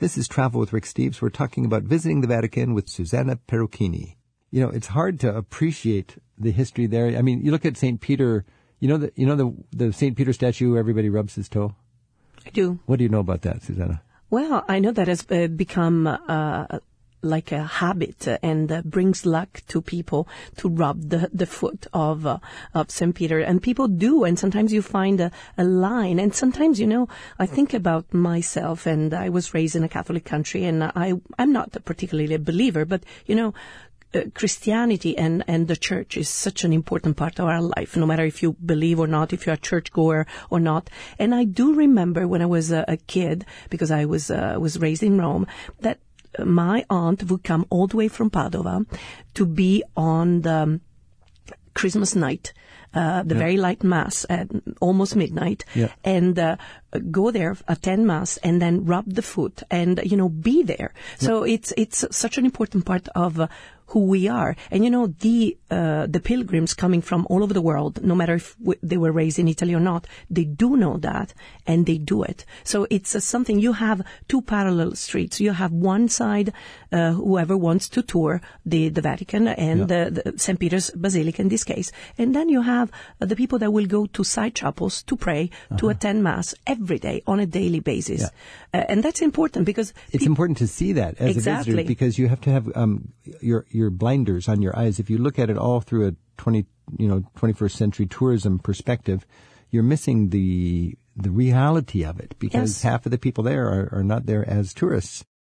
This is Travel with Rick Steves. We're talking about visiting the Vatican with Susanna Perucchini. You know, it's hard to appreciate the history there. I mean, you look at St. Peter, the St. Peter statue, everybody rubs his toe? I do. What do you know about that, Susanna? Well, I know that has become like a habit and brings luck to people to rub the foot of St. Peter. And people do, and sometimes you find a line. And sometimes, I think about myself, and I was raised in a Catholic country, and I'm not particularly a believer, but, Christianity and the church is such an important part of our life, no matter if you believe or not, if you're a churchgoer or not. And I do remember when I was a kid, because I was raised in Rome, that my aunt would come all the way from Padova to be on the Christmas night, very light mass at almost midnight, and go there, attend mass, and then rub the foot and, be there. So it's such an important part of who we are. And, the pilgrims coming from all over the world, no matter if they were raised in Italy or not, they do know that, and they do it. So it's something, you have two parallel streets. You have one side, whoever wants to tour the Vatican and the St. Peter's Basilica in this case. And then you have the people that will go to side chapels to pray, to attend Mass every day on a daily basis. Yeah. And that's important because it's important to see that as a visitor, because you have to have your blinders on your eyes. If you look at it all through a 21st century tourism perspective, you're missing the reality of it, because half of the people there are not there as tourists.